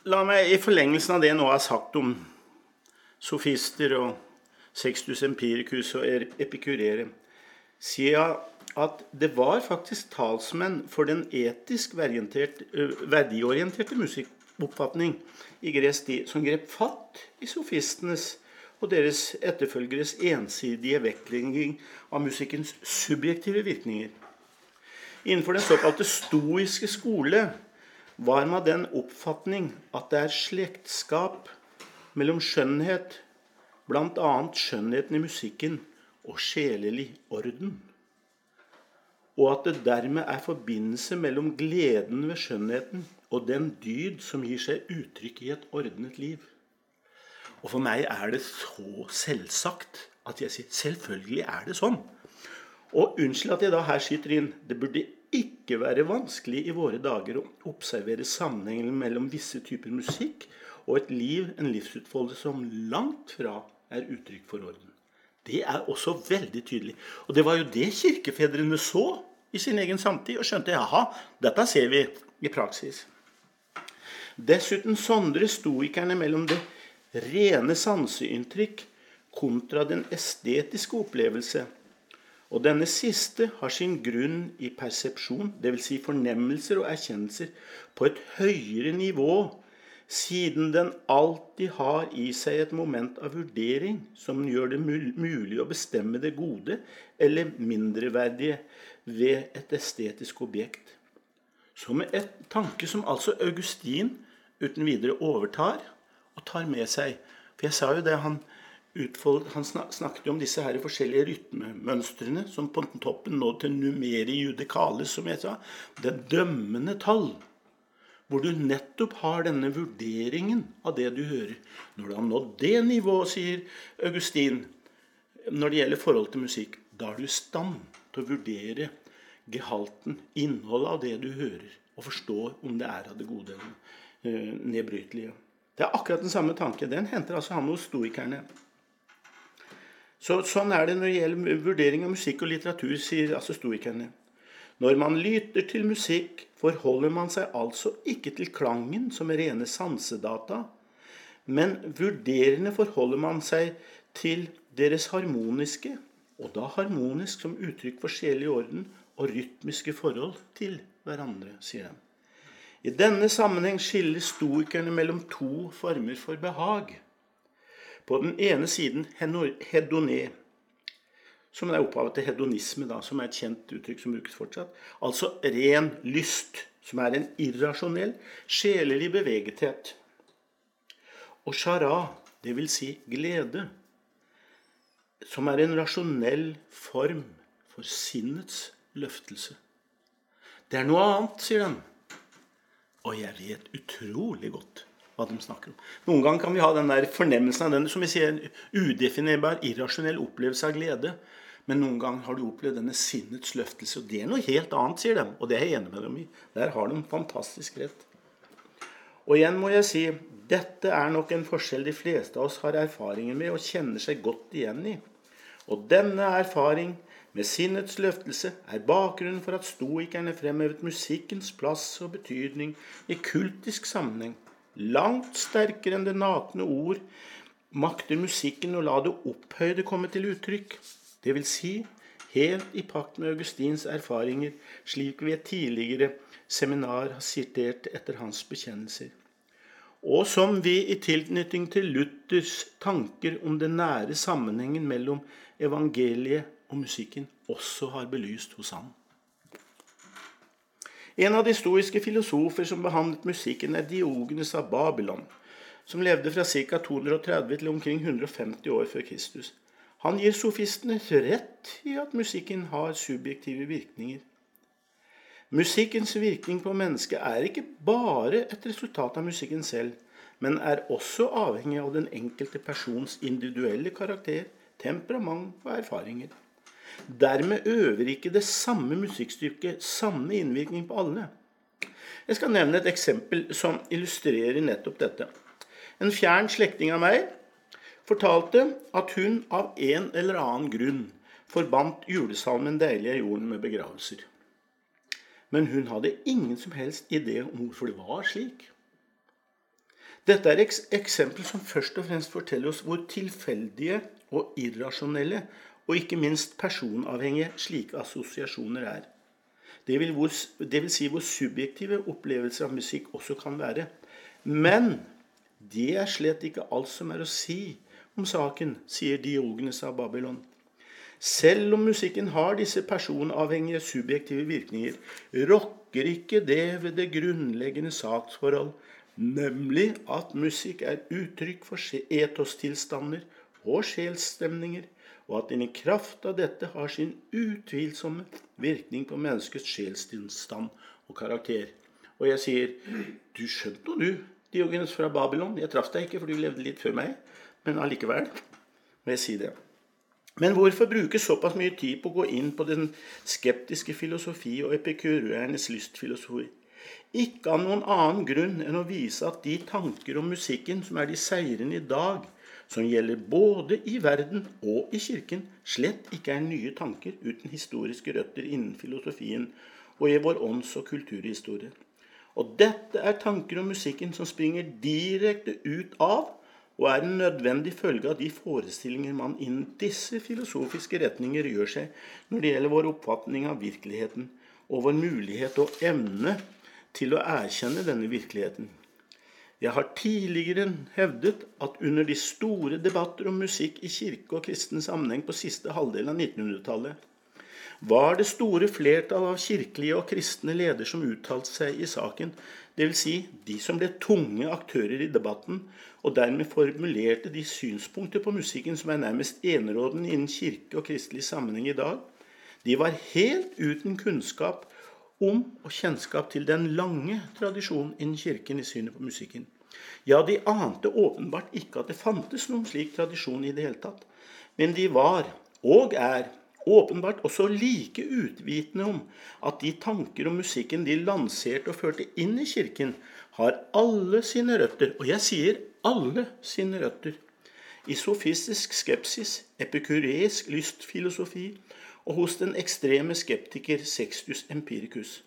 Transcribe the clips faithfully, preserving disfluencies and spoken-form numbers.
La meg i forlengelsen av det nå har sagt om sofister og Sextus Empiricus og Epikurere, sier jeg at det var faktisk talsmenn for den etisk verdiorienterte musikkoppfatning i gresk tid, som grep fatt i sofistenes og deres etterfølgeres ensidige vektlegging av musikkens subjektive virkninger. Innenfor den såkalte stoiske skole var man den oppfatning at det er slektskap mellom skjønnhet, blant annet skjønnheten i musikken, og sjelelig orden. Og at det dermed er forbindelse mellom gleden ved skjønnheten og den dyd som gir seg uttrykk i et ordnet liv. Og for meg er det så selvsagt at jeg sier, selvfølgelig er det sånn. Og unnskyld at jeg da her skyter inn, det burde ikke være vanskelig i våre dager å observere sammenhengen mellom visse typer musikk og et liv, en livsutfoldelse som langt fra er uttrykk for orden. Det er også veldig tydelig. Og det var jo det kirkefedrene så i sin egen samtid, og skjønte, jaha, dette ser vi i praksis. Dessuten sondrer stoikerne mellom det rene sanseinntrykk kontra den estetiske opplevelse, og denne siste har sin grunn i persepsjon, det vil si fornemmelser og erkjennelser på et høyere nivå, siden den alltid har i seg et moment av vurdering som gjør det mulig å bestemme det gode eller mindreverdige ved et estetisk objekt. Så med et tanke som altså Augustin uten videre overtar og tar med seg. For jeg sa jo det, han, utfoldet, han snakket jo om disse her forskjellige rytmemønstrene som på toppen nå til numeri judicalis, som jeg sa, det dømmende tall, hvor du nettopp har denne vurderingen av det du hører. Når du har nådd det nivået, sier Augustin, når det gjelder forhold til musikk, da er du i stand til å vurdere gehalten, innholdet av det du hører, og forstå om det er av det gode eller nedbrytelige. Det er akkurat den samme tanke. Den henter altså han hos stoikerne. Så, sånn er det når det gjelder vurdering av musikk og litteratur, sier altså stoikerne. Når man lytter til musikk, forholder man seg altså ikke til klangen som rene sansedata, men vurderende forholder man seg til deres harmoniske, og da harmonisk som uttrykk for sjelig orden og rytmiske forhold til hverandre, sier de. I denne sammenheng skiller stoikerne mellom to former for behag. På den ene siden hedoné, som er opphavet til hedonisme, da, som er et kjent uttrykk som brukes fortsatt. Altså ren lyst, som er en irrasjonell, sjelelig bevegethet. Og chara, det vil si glede, som er en rasjonell form for sinnets løftelse. Det er noe annet, sier den. Og jeg vet utrolig godt hva de snakker om. Noen ganger kan vi ha den der fornemmelsen av den, som vi sier, udefinerbar, irrasjonell opplevelse av glede. Men noen ganger har du opplevd denne sinnets løftelse, og det er noe helt annet, sier de. Og det er jeg enig med dem i. Der har de fantastisk rett. Og igjen må jeg si, dette er nok en forskjell de fleste av oss har erfaringer med og kjenner seg godt igjen i. Og denne erfaring med sinnets løftelse er bakgrunnen for at stoikerne fremhevet musikkens plass og betydning i kultisk sammenheng. Langt sterkere enn det nakne ord makter musikken å la det opphøyde komme til uttrykk. Det vil si, helt i pakt med Augustins erfaringer, slik vi et tidligere seminar har sitert etter hans bekjennelser. Og som vi i tilknytning til Luthers tanker om den nære sammenhengen mellom evangeliet og musikken også har belyst hos ham. En av de stoiske filosofer som behandlet musikken er Diogenes av Babylon, som levde fra ca. to hundre og tretti til omkring hundre og femti år før Kristus. Han gir sofistene rett i at musikken har subjektive virkninger. Musikkens virkning på mennesket er ikke bare et resultat av musikken selv, men er også avhengig av den enkelte persons individuelle karakter, temperament og erfaringer. Dermed øver ikke det samme musikkstykket samme innvirkning på alle. Jeg skal nevne et eksempel som illustrerer nettopp dette. En fjern slekting av meg fortalte at hun av en eller annen grunn forbandt julesalmen Deilig er jorden med begravelser. Men hun hadde ingen som helst idé om hvorfor det var slik. Dette er et eksempel som først og fremst forteller oss hvor tilfeldige og irrasjonelle, og ikke minst personavhengige slike assosiasjoner er. Det vil, hvor, det vil si hvor subjektive opplevelser av musikk også kan være. Men det er slett ikke alt som er å si om saken, sier Diogenes av Babylon. Selv om musikken har disse personavhengige subjektive virkninger, rokker ikke det ved det grunnleggende saksforhold, nemlig at musikk er uttrykk for etostilstander og sjelsstemninger, og at den i kraft av dette har sin utvilsomme virkning på menneskets sjelstilstand og karakter. Og jeg sier, du skjønte noe du, Diogenes fra Babylon. Jeg traff deg ikke, for du levde litt før meg, men allikevel må jeg si det. Men hvorfor bruke såpass mye tid på å gå inn på den skeptiske filosofi og epikureernes lystfilosofi? Ikke av noen annen grunn enn å vise at de tanker om musikken som er de seirende i dag, som gjelder både i verden og i kirken, slett ikke er nye tanker uten historiske røtter innen filosofien og i vår ånds- og kulturhistorie. Og dette er tanker om musikken som springer direkte ut av og er en nødvendig følge av de forestillinger man innen disse filosofiske retninger gjør seg når det gjelder vår oppfatning av virkeligheten og vår mulighet og evne til å erkjenne denne virkeligheten. Jeg har tidligere hevdet at under de store debatter om musikk i kirke og kristen sammenheng på siste halvdel av nittenhundretallet, var det store flertall av kirkelige og kristne ledere som uttalte seg i saken, det vil si de som ble tunge aktører i debatten, og dermed formulerte de synspunkter på musikken som er nærmest enerådende innen kirke og kristelig sammenheng i dag. De var helt uten kunnskap om og kjennskap til den lange tradisjonen innen kirken i synet på musikken. Ja, de ante åpenbart ikke at det fantes noen slik tradisjon i det hele tatt, men de var, og er, åpenbart også like utvitende om at de tanker om musikken de lanserte og førte inn i kirken, har alle sine røtter, og jeg sier alle sine røtter, i sofistisk skepsis, epikureisk lystfilosofi og hos den ekstreme skeptiker Sextus Empiricus.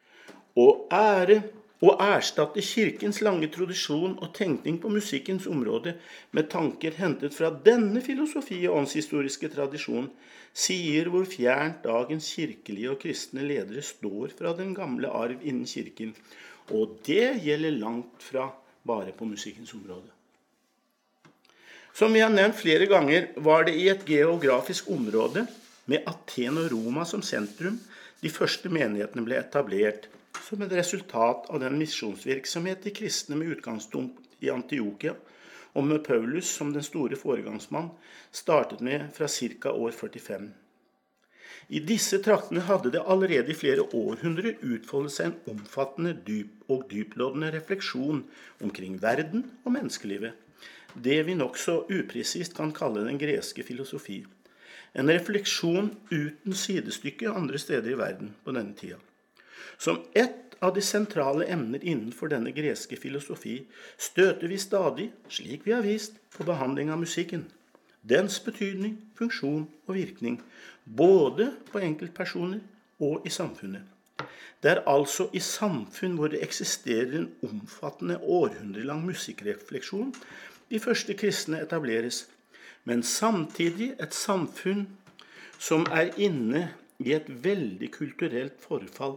Og ære og erstatte kirkens lange tradisjon og tenkning på musikkens område med tanker hentet fra denne filosofi- og åndshistoriske tradisjon, sier hvor fjernt dagens kirkelige og kristne ledere står fra den gamle arv innen kirken, og det gjelder langt fra bare på musikkens område. Som vi har nevnt flere ganger, var det i et geografisk område med Aten og Roma som sentrum de første menighetene ble etablert, som et resultat av den misjonsvirksomhet de kristne med utgangspunkt i Antiokia og med Paulus som den store foregangsmann startet med fra ca. år førtifem. I disse traktene hadde det allerede i flere århundrer utfoldet seg en omfattende dyp og dyplådende refleksjon omkring verden og menneskelivet, det vi nok så upresist kan kalle den greske filosofi. En refleksjon uten sidestykke andre steder i verden på denne tida. Som ett av de sentrale emner innenfor denne greske filosofi støter vi stadig, slik vi har vist, på behandling av musikken. Dens betydning, funksjon og virkning, både på enkeltpersoner og i samfunnet. Det er altså i samfunn hvor det eksisterer en omfattende århundrelang musikkrefleksjon de første kristne etableres, men samtidig et samfunn som er inne i et veldig kulturelt forfall,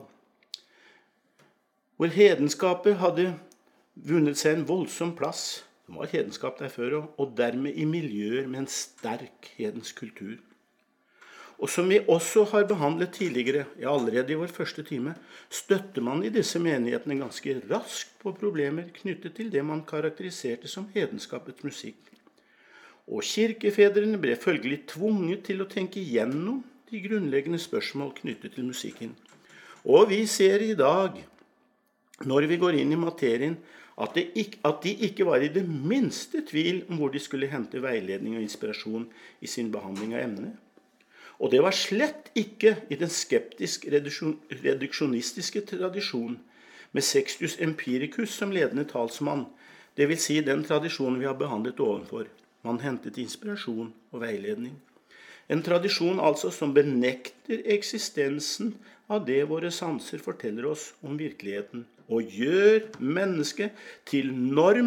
hvor hedenskapet hadde vunnet seg en voldsom plass. Det var hedenskap der før, og dermed i miljøer med en sterk hedensk kultur. Og som vi også har behandlet tidligere, ja allerede i vår første time, støtter man i disse menighetene ganske raskt på problemer knyttet til det man karakteriserte som hedenskapets musikk. Og kirkefedrene ble følgelig tvunget til å tenke gjennom de grunnleggende spørsmål knyttet til musikken. Og vi ser i dag, når vi går inn i materien, at, ikke, at de ikke var i det minste tvil om hvor de skulle hente veiledning og inspirasjon i sin behandling av emnet. Og det var slett ikke i den skeptisk-reduksjonistiske tradisjon med Sextus Empiricus som ledende talsmann, det vil si den tradisjonen vi har behandlet ovenfor. Man hentet inspirasjon og veiledning. En tradisjon altså som benekter eksistensen av det våre sanser forteller oss om virkeligheten, og gjør mennesket til norm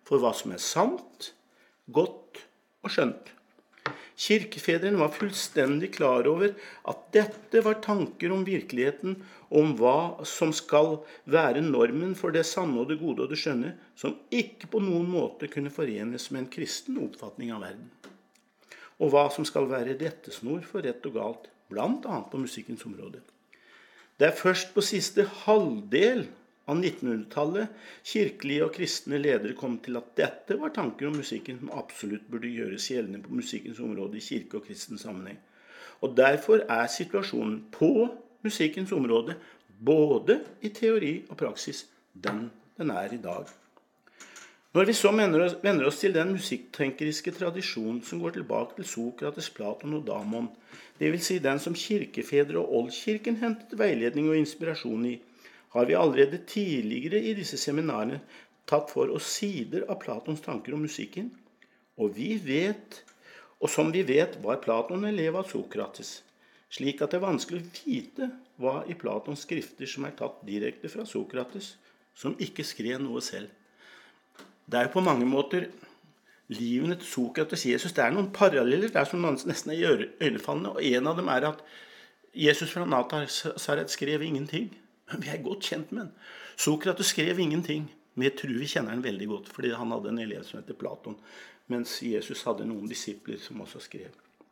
for hva som er sant, godt og skjønt. Kirkefedrene var fullstendig klar over at dette var tanker om virkeligheten, om hva som skal være normen for det sanne og det gode og det skjønne, som ikke på noen måte kunne forenes med en kristen oppfatning av verden. Og hva som skal være rettesnor for rett og galt, blant annet på musikkens område. Det er først på siste halvdel av nittenhundretallet kirkelige og kristne ledere kom til at dette var tanker om musikken som absolutt burde gjøres gjeldende på musikkens område i kirke og kristen sammenheng. Og derfor er situasjonen på musikkens område, både i teori og praksis, den den er i dag. Når vi så vender oss, vender oss til den musikktenkeriske tradisjonen som går tilbake til Sokrates, Platon og Damon, det vil si den som kirkefedre og oldkirken hentet veiledning og inspirasjon i, har vi allerede tidligere i disse seminarene tatt for oss sider av Platons tanker om musikken, og vi vet, og som vi vet, var Platon elev av Sokrates, slik at det er vanskelig å vite hva i Platons skrifter som er tatt direkte fra Sokrates, som ikke skrev noe selv. Det er jo på mange måter livene til Sokrates og Jesus, det er noen paralleller der som nesten er øynefallende, og en av dem er at Jesus fra Nazaret skrev ingenting. Men vi er godt kjent med den. Sokrates skrev ingenting, men jeg tror vi kjenner den veldig godt, fordi han hadde en elev som heter Platon, mens Jesus hadde noen disipler som også skrev.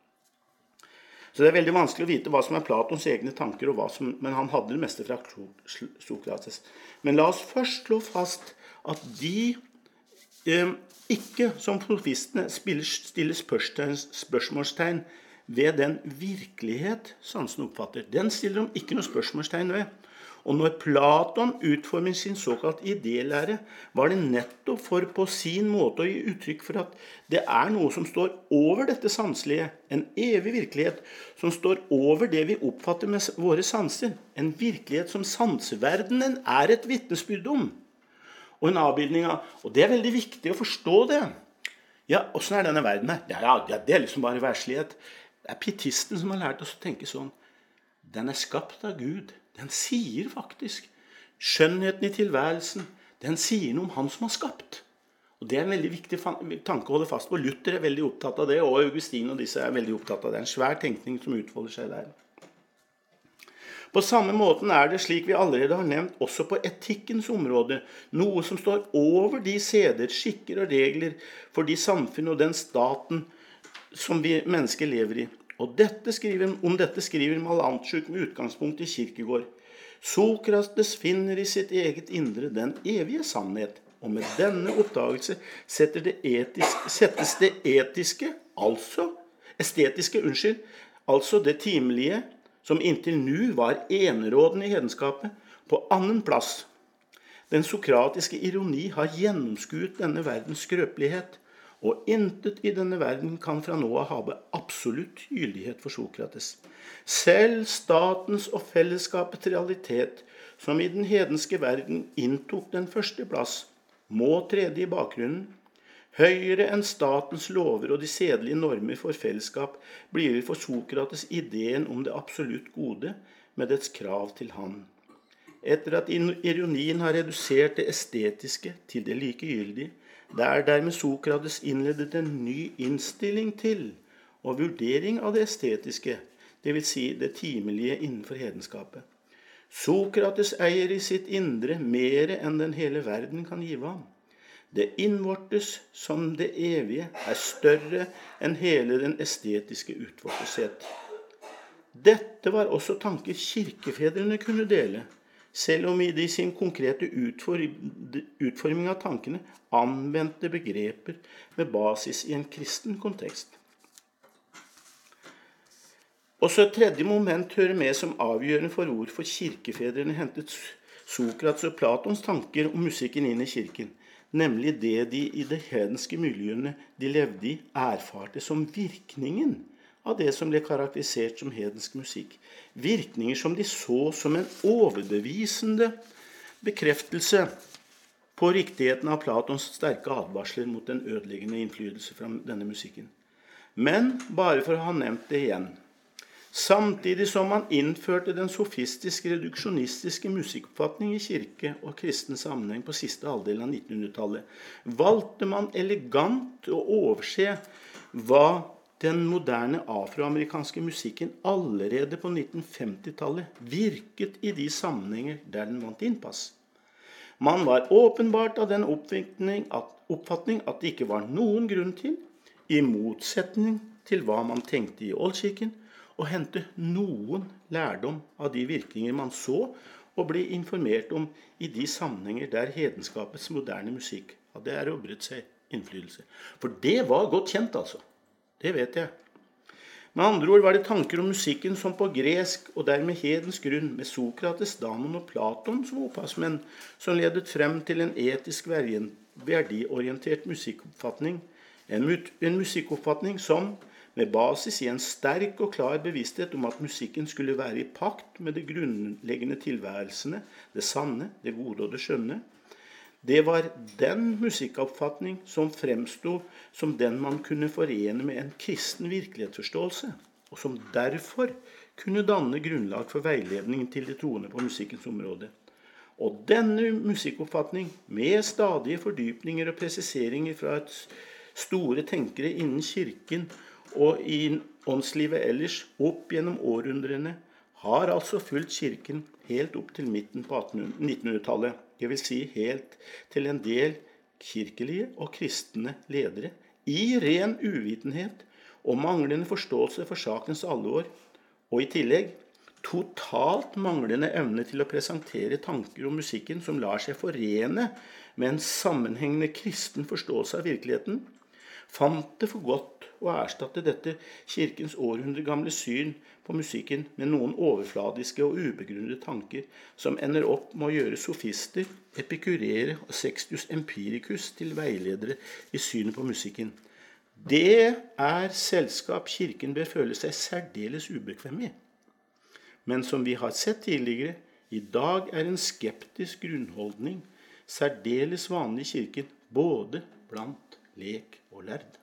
Så det er veldig vanskelig å vite hva som er Platons egne tanker, og hva som, men han hadde det meste fra Sokrates. Men la oss først slå fast at de eh, ikke, som sofistene, stiller spørsmålstegn ved den virkelighet sansen oppfatter. Den stiller de ikke noe spørsmålstegn ved. Og når Platon utformer sin såkalt idélære, var det nettopp for på sin måte å gi uttrykk for at det er noe som står over dette sanselige, en evig virkelighet som står over det vi oppfatter med våre sanser, en virkelighet som sanseverdenen er et vitnesbyrd om. Og en avbildning av, og det er veldig viktig å forstå det. Ja, hvordan er denne verden her? Ja, ja, det er liksom bare verslighet. Det er pietisten som har lært oss å tenke sånn. Den er skapt av Gud. Den sier faktisk skjønnheten i tilværelsen. Den sier noe om han som har skapt. Og det er en veldig viktig tanke å holde fast på. Luther er veldig opptatt av det, og Augustin og disse er veldig opptatt av det. En svær tenkning som utfolder seg der. På samme måten er det slik vi allerede har nevnt, også på etikkens område, noe som står over de seder, skikker og regler for de samfunn og den staten som vi mennesker lever i. Og dette skriver, om dette skriver Malanchuk med utgangspunkt i Kierkegaard. Sokrates finner i sitt eget indre den evige sannhet, og med denne oppdagelse setter det etisk, settes det etiske, altså estetiske, unnskyld, altså det timelige, som inntil nu var enerådende i hedenskapet, på annen plass. Den sokratiske ironi har gjennomskuet denne verdens skrøpelighet, og intet i denne verden kan fra nå av ha absolutt gyldighet for Sokrates. Selv statens og fellesskapets realitet, som i den hedenske verden inntok den første plass, må trede i bakgrunnen. Høyere enn statens lover og de sedelige normer for fellesskap blir for Sokrates ideen om det absolutt gode med dets krav til han. Etter at ironien har redusert det estetiske til det likegyldige, det er dermed Sokrates innledet en ny innstilling til og vurdering av det estetiske, det vil si det timelige innenfor hedenskapet. Sokrates eier i sitt indre mere enn den hele verden kan give ham. Det innvortes som det evige er større enn hele den estetiske utvorteshet. Dette var også tanker kirkefedrene kunne dele, selv om de i sin konkrete utforming av tankene anvendte begreper med basis i en kristen kontekst. Også et tredje moment hører med som avgjørende for hvorfor kirkefedrene hentet Sokrates og Platons tanker om musikken inn i kirken, nemlig det de i de hedenske miljøene de levde i erfarte som virkningen av det som ble karakterisert som hedensk musikk. Virkninger som de så som en overbevisende bekreftelse på riktigheten av Platons sterke advarsler mot den ødeleggende innflytelse fra denne musikken. Men bare for å ha nevnt det igjen. Samtidig som man innførte den sofistiske reduksjonistiske musikkoppfatning i kirke og kristen sammenheng på siste halvdel av nittenhundretallet, valgte man elegant å overse hva den moderne afroamerikanske musikken allerede på nittenfemtitallet virket i de sammenhenger der den vant innpass. Man var åpenbart av den oppfatning at, oppfatning at det ikke var noen grunn til, i motsetning til hva man tenkte i oldkirken, å hente noen lærdom av de virkninger man så og ble informert om i de sammenhenger der hedenskapets moderne musikk hadde erobret seg innflytelse. For det var godt kjent, altså. Det vet jeg. Med andre ord var det tanker om musikken som på gresk og dermed hedens grunn med Sokrates, Damon og Platon som opphavsmenn som ledet frem til en etisk verdiorientert musikkoppfatning. En, en musikkoppfatning som med basis i en sterk og klar bevissthet om at musikken skulle være i pakt med de grunnleggende tilværelsene, det sanne, det gode og det skjønne. Det var den musikkoppfatning som fremstod som den man kunne forene med en kristen virkelighetsforståelse, og som derfor kunne danne grunnlag for veiledning til de troende på musikkens område. Og denne musikkoppfatning, med stadige fordypninger og presiseringer fra et store tenkere innen kirken og i åndslivet ellers opp gjennom århundrene, har altså fulgt kirken helt opp til midten på nittenhundretallet, det vil si helt til en del kirkelige og kristne ledere, i ren uvitenhet og manglende forståelse for sakens alvor, og i tillegg totalt manglende evne til å presentere tanker om musikken som lar seg forene med en sammenhengende kristen forståelse av virkeligheten, fant det for godt å erstatte dette kirkens århundre gamle syn på musikken med noen overfladiske og ubegrunnede tanker som ender opp med å gjøre sofister, epikurere og Sextus Empiricus til veiledere i synet på musikken. Det er selskap kirken bør føle seg særdeles ubekvem i. Men som vi har sett tidligere, i dag er en skeptisk grunnholdning særdeles vanlig i kirken, både blant lek og lærd.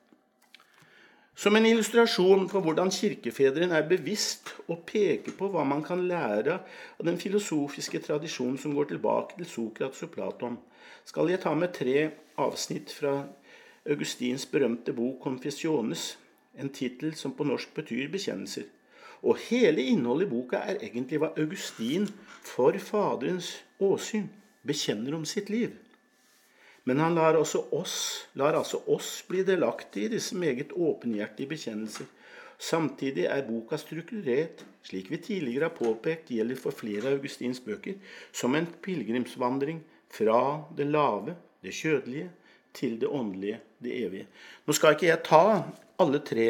Som en illustrasjon på hvordan kirkefedren er bevisst og peker på hva man kan lære av den filosofiske tradisjonen som går tilbake til Sokrates og Platon, skal jeg ta med tre avsnitt fra Augustins berømte bok Confessiones, en titel som på norsk betyr bekjennelser. Og hele innholdet i boka er egentlig hva Augustin for faderens åsyn bekjenner om sitt liv. Men han lar, også oss, lar altså oss bli delaktige i disse meget åpenhjertige bekjennelser. Samtidig er boka strukturert, slik vi tidligere har påpekt, gjelder for flere av Augustins bøker, som en pilgrimsvandring fra det lave, det kjødelige, til det åndelige, det evige. Nå skal ikke jeg ta alle tre.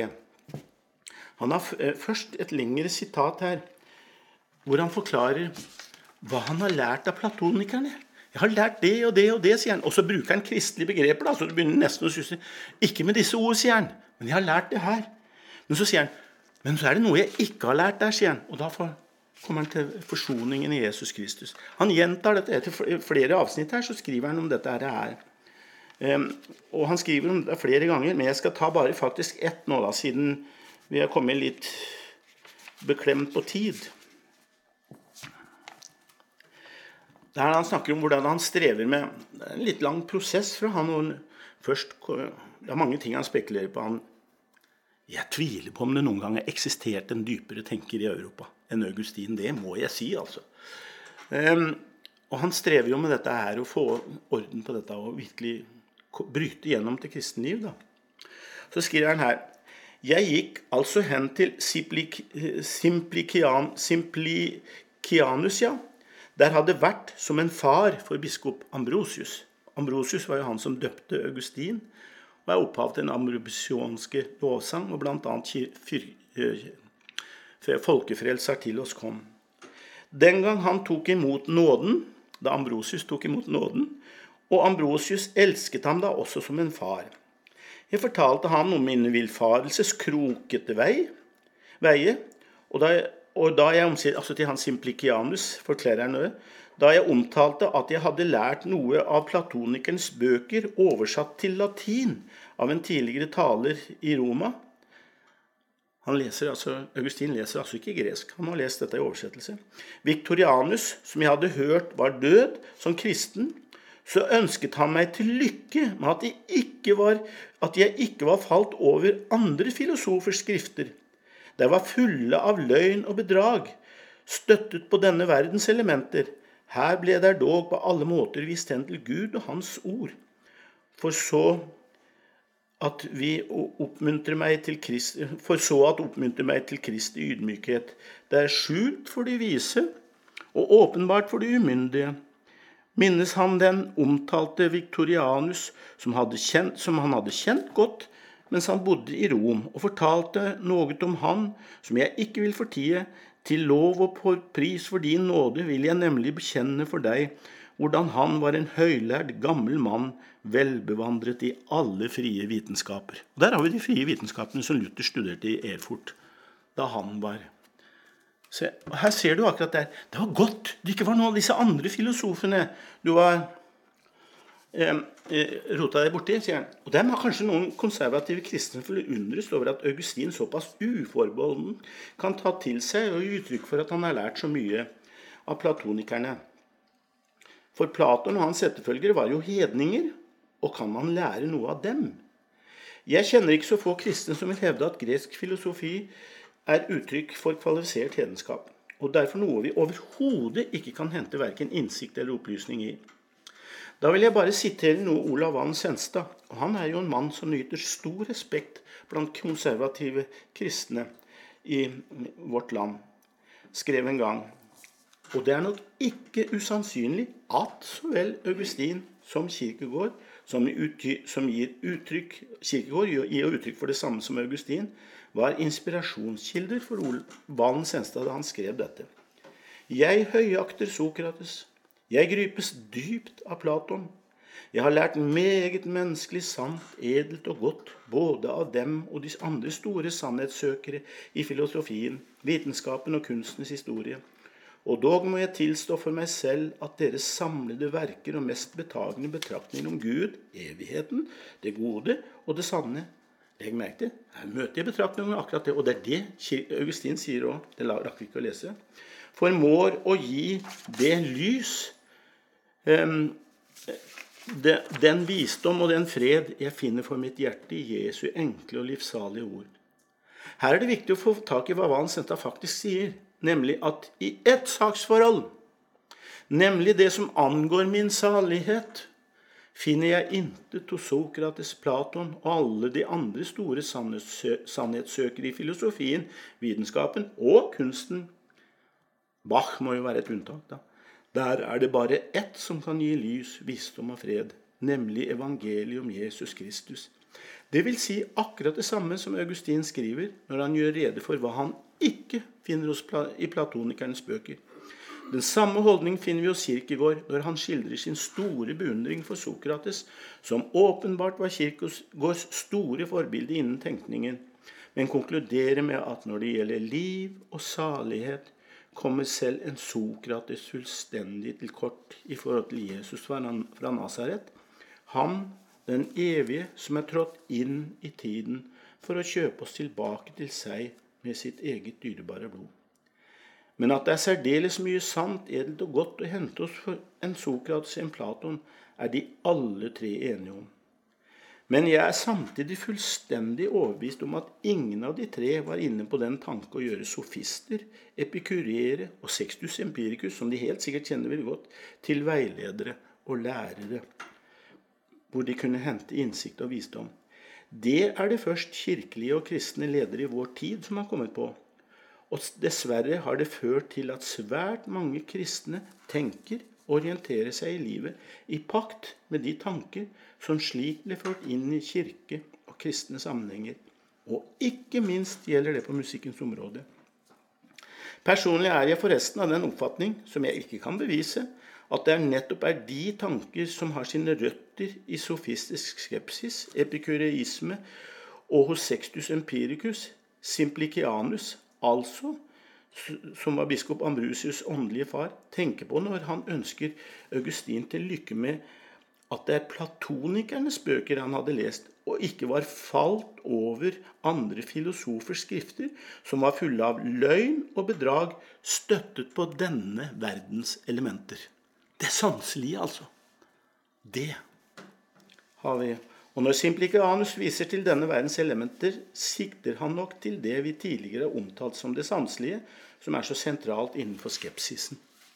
Han har først et lengre sitat her, hvor han forklarer hva han har lært av platonikerne. Jeg har lært det og det og det, sier han. Og så bruker han kristelige begreper, da, så det begynner nesten å synes. Ikke med disse ord, sier han, men jeg har lært det her. Men så sier han, men så er det noe jeg ikke har lært der, sier han. Og da kommer han til forsoningen i Jesus Kristus. Han gjentar dette etter flere avsnitt her, så skriver han om dette her. Um, og han skriver om det flere ganger, men jeg skal ta bare faktisk ett nå, da, siden vi har kommet litt beklemt på tid. Der han snakker om hvordan han strever med en litt lang prosess fra han. Og først, det er mange ting han spekulerer på. Han, jeg tviler på om det noen gang har eksistert en dypere tenker i Europa enn Augustin. Det må jeg si, altså. Um, og han strever jo med dette her, å få orden på dette, og virkelig bryte gjennom til kristenliv, da. Så skriver han her, jeg gikk altså hen til Simplik, Simplician, Simplicianus, ja, der hadde vært som en far for biskop Ambrosius. Ambrosius var jo han som døpte Augustin, og er opphav til den ambrosianske lovsang, og blant annet folkefrelser til oss kom. Den gang han tok imot nåden, da Ambrosius tok imot nåden, og Ambrosius elsket ham da også som en far. Jeg fortalte ham om min villfarelses krokete vei, veie, og da jeg Og da jeg omsider, altså til hans Simplicianus, forklarer han det, da jeg omtalte at jeg hadde lært noe av platonikernes bøker oversatt til latin av en tidligere taler i Roma, Han leser altså, Augustin leser altså ikke gresk, han har lest dette i oversettelse. Victorianus, som jeg hadde hørt var død som kristen, så ønsket han meg til lykke med at jeg ikke var, at jeg ikke var falt over andre filosofers skrifter. De var fulle av løgn og bedrag, støttet på denne verdens elementer. Her ble der dog på alle måter vist hen til Gud og hans ord. For så at vi oppmuntrer meg til Kristi, for så at oppmuntrer meg til Kristi ydmykhet. Det er skjult for de vise, og åpenbart for de umyndige. Minnes han den omtalte Victorianus, som, hadde kjent, som han hadde kjent godt, mens han bodde i Rom, og fortalte noe om han, som jeg ikke vil fortie. Til lov og pris for din nåde vil jeg nemlig bekjenne for deg, hvordan han var en høylærd gammel mann, velbevandret i alle frie vitenskaper. Og der har vi de frie vitenskapene som Luther studerte i Erfurt, da han var. Så her ser du akkurat der. Det var godt. Det ikke var noen av disse andre filosofene du var eh, rota deg borti, sier han. Og dem har kanskje noen konservative kristne forundres over at Augustin såpass uforbeholden kan ta til seg og gi uttrykk for at han har lært så mye av platonikerne. For Platon og hans etterfølgere var jo hedninger, og kan man lære noe av dem? Jeg kjenner ikke så få kristne som vil hevde at gresk filosofi er uttrykk for kvalifisert hedenskap, og derfor noe vi overhodet ikke kan hente hverken innsikt eller opplysning i. Da vil jeg bare sitere noe Olav Vann Senstad, og han er jo en mann som nyter stor respekt blant konservative kristne i vårt land, skrev en gang. Og det er nok ikke usannsynlig at så vel Augustin som Kierkegaard, som, utgy, som gir uttrykk, Kierkegaard gir uttrykk for det samme som Augustin, var inspirasjonskilder for Vann Senstad da han skrev dette. Jeg høyakter Sokrates. Jeg grypes dypt av Platon. Jeg har lært meget menneskelig sant, edelt og godt, både av dem og de andre store sannhetssøkere i filosofien, vitenskapen og kunstens historie. Og dog må jeg tilstå for meg selv at deres samlede verker og mest betagende betraktninger om Gud, evigheten, det gode og det sanne. Legg merke til, her møter jeg betraktninger om akkurat det, og det er det Augustin sier også, det rakk vi ikke å lese, formår å gi det lys, um, det, den visdom og den fred jeg finner for mitt hjerte i Jesu enkle og livssalige ord. Her er det viktig å få tak i hva Vann Senstad faktisk sier, nemlig at i ett saksforhold, nemlig det som angår min salighet, finner jeg intet hos Sokrates, Platon og alle de andre store sannhetssøkere i filosofien, vitenskapen og kunsten. Bach må jo være et unntak da. Der er det bare ett som kan gi lys, visdom og fred, nemlig evangeliet om Jesus Kristus. Det vil si akkurat det samme som Augustin skriver når han gjør rede for hva han ikke finner hos i platonikernes bøker. Den samme holdning finner vi hos Kierkegaard når han skildrer sin store beundring for Sokrates, som åpenbart var Kierkegaards store forbilde innen tenkningen, men konkluderer med at når det gjelder liv og salighet, kommer selv en Sokrates fullstendig til kort i forhold til Jesus fra Nazaret. Han, den evige, som er trådt inn i tiden for å kjøpe oss tilbake til seg med sitt eget dyrebare blod. Men at det er særdeles mye sant, edelt og godt å hente oss for en Sokrates og en Platon, er de alle tre enige om. Men jeg er samtidig fullstendig overbevist om at ingen av de tre var inne på den tanke å gjøre sofister, epikurere og Sextus Empiricus, som de helt sikkert kjenner veldig godt, til veiledere og lærere, hvor de kunne hente innsikt og visdom. Det er det først kirkelige og kristne ledere i vår tid som har kommet på. Og dessverre har det ført til at svært mange kristne tenker og orienterer seg i livet i pakt med de tanker som slik ble ført inn i kirke og kristne sammenhenger. Og ikke minst gjelder det på musikkens område. Personlig er jeg forresten av den oppfatning, som jeg ikke kan bevise, at det er nettopp er de tanker som har sine røtter i sofistisk skepsis, epikureisme og hos Sextus Empiricus, Simplicianus, altså, som var biskop Ambrosius' åndelige far, tenker på når han ønsker Augustin til lykke med at det er platonikernes bøker han hadde lest, og ikke var falt over andre filosofers skrifter, som var fulle av løgn og bedrag, støttet på denne verdens elementer. Det sanselige, altså. Det har vi. Og når Simplicianus viser til denne verdens elementer, sikter han nok til det vi tidligere har omtalt som det sanselige, som er så sentralt innenfor skepsisen.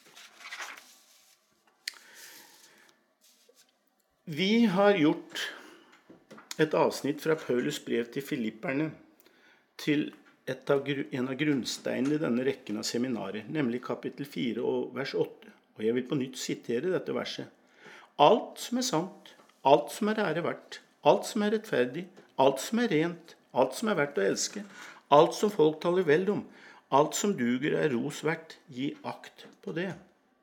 Vi har gjort et avsnitt fra Paulus brev til Filipperne til et av, en av grunnsteinene i denne rekken av seminarer, nemlig kapittel fire og vers åtte. Og jeg vil på nytt sitere dette verset. Alt som er sant, alt som er ære verdt, alt som er rettferdig, alt som er rent, alt som er verdt å elske, alt som folk taler vel om, alt som duger er ros verdt, gi akt på det.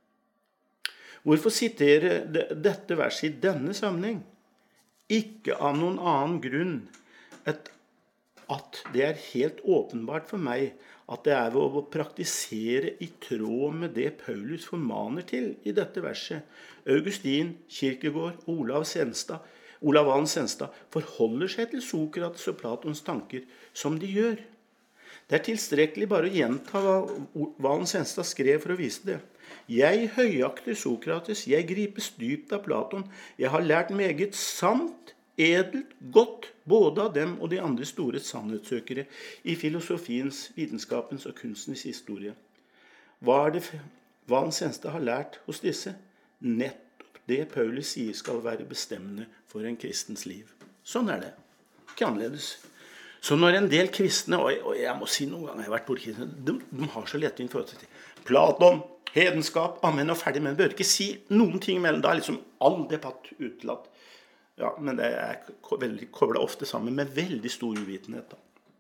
Hvorfor sitere dette verset i denne sammenheng? Ikke av noen annen grunn at det er helt åpenbart for meg at det er ved å praktisere i tråd med det Paulus formaner til i dette verset. Augustin, Kierkegaard og Olav Senstad, Olav Valen Senstad forholder seg til Sokrates og Platons tanker som de gjør. Det er tilstrekkelig bare å gjenta hva Valen Senstad skrev for å vise det. Jeg høyakter Sokrates, jeg gripes dypt av Platon, jeg har lært meget sant, edelt, godt, både av dem og de andre store sannhetssøkere i filosofiens, vitenskapens og kunstens historie. Hva er det Valen Senstad har lært hos disse? Nettopp det Paulus sier skal være bestemmende for en kristens liv. Sånn er det. Ikke annerledes. Så når en del kristne, og jeg må si noen ganger jeg har vært borti, de, de har så lett inn forhold til Platon, hedenskap, amen og ferdig, men bør ikke si noen ting mellom, da er liksom all debatt utelatt. Ja, men det er veldig, koblet ofte sammen med veldig stor uvitenhet da.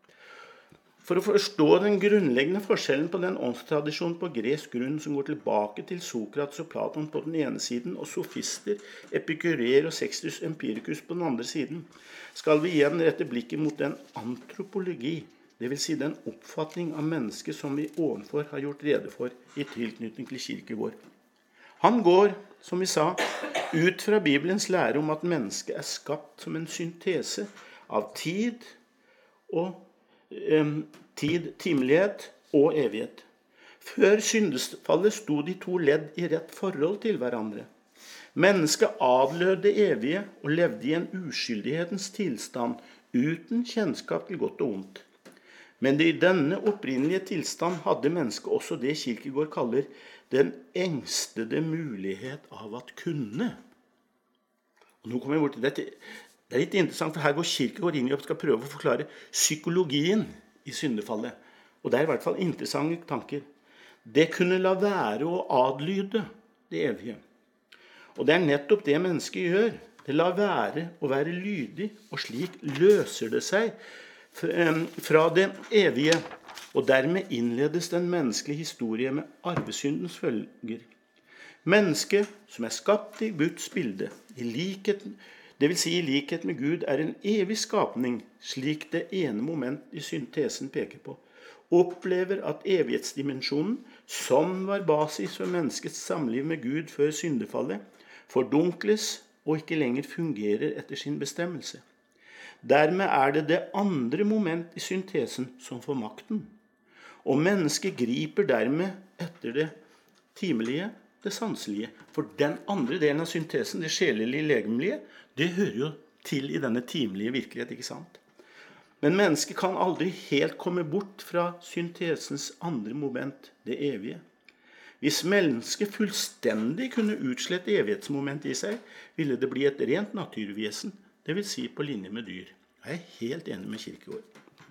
For å forstå den grunnleggende forskjellen på den åndstradisjonen på gresk grunn som går tilbake til Sokrates og Platon på den ene siden, og sofister, epikurer og Sextus Empiricus på den andre siden, skal vi igjen rette blikket mot den antropologi, det vil si den oppfatning av mennesket som vi ovenfor har gjort rede for i tilknytning til Kierkegaard. Han går, som vi sa, ut fra Bibelens lære om at mennesket er skapt som en syntese av tid og tid, timelighet og evighet. Før syndefallet sto de to ledd i rett forhold til hverandre. Mennesket adlød det evige og levde i en uskyldighetens tilstand uten kjennskap til godt og ondt. Men i denne opprinnelige tilstand hadde mennesket også det Kierkegaard kaller den engstede mulighet av at kunne. Og nå kommer jeg bort til dette. Det er litt interessant, for her går Kierkegaard inn i og skal prøve å forklare psykologien i syndefallet. Og det er i hvert fall interessante tanker. Det kunne la være å adlyde det evige. Og det er nettopp det mennesket gjør. Det lar være å være lydig, og slik løser det seg fra det evige. Og dermed innledes den menneskelige historie med arvesyndens følger. Mennesket som er skapt i Guds bilde, i likhet Det vil si i likhet med Gud er en evig skapning, slik det ene moment i syntesen peker på, opplever at evighetsdimensjonen, som var basis for menneskets samliv med Gud før syndefallet, fordunkles og ikke lenger fungerer etter sin bestemmelse. Dermed er det det andre moment i syntesen som får makten, og mennesket griper dermed etter det timelige, det sanselige. For den andre delen av syntesen, det sjelelige, legemlige, det hører jo til i denne timelige virkelighet, ikke sant? Men mennesket kan aldri helt komme bort fra syntesens andre moment, det evige. Hvis mennesket fullstendig kunne utslette evighetsmoment i seg, ville det bli et rent naturvesen, det vil si på linje med dyr. Jeg er helt enig med Kierkegaard.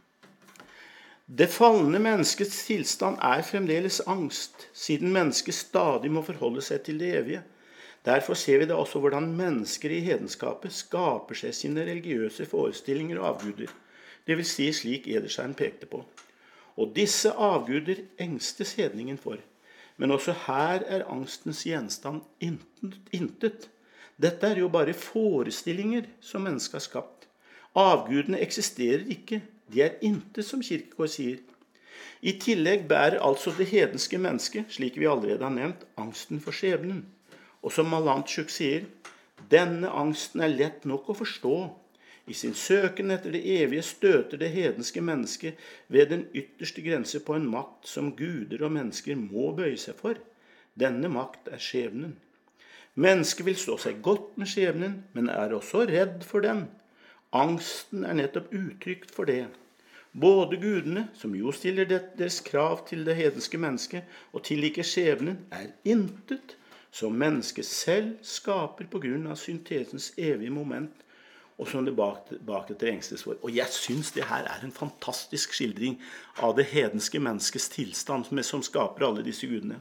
Det fallende menneskets tilstand er fremdeles angst, siden mennesket stadig må forholde seg til det evige. Derfor ser vi da også hvordan mennesker i hedenskapet skaper seg sine religiøse forestillinger og avguder, det vil si slik Edersheim pekte på. Og disse avguder engstes hedningen for, men også her er angstens gjenstand intet. Dette er jo bare forestillinger som mennesket har skapt. Avgudene eksisterer ikke, de er intet, som Kierkegaard sier. I tillegg bærer altså det hedenske mennesket, slik vi allerede har nevnt, angsten for skjebnen. Og som Malanchuk sier, denne angsten er lett nok å forstå. I sin søken etter det evige støter det hedenske mennesket ved den ytterste grense på en makt som guder og mennesker må bøye seg for. Denne makt er skjebnen. Mennesket vil stå seg godt med skjebnen, men er også redd for den. Angsten er nettopp uttrykt for det. Både gudene, som jo stiller deres krav til det hedenske mennesket, og tilliker skjebnen, er intet som mennesket selv skaper på grunn av syntesens evige moment, og som det bak, bak etter engstes for. Og jeg synes det her er en fantastisk skildring av det hedenske menneskets tilstand, som skaper alle disse gudene.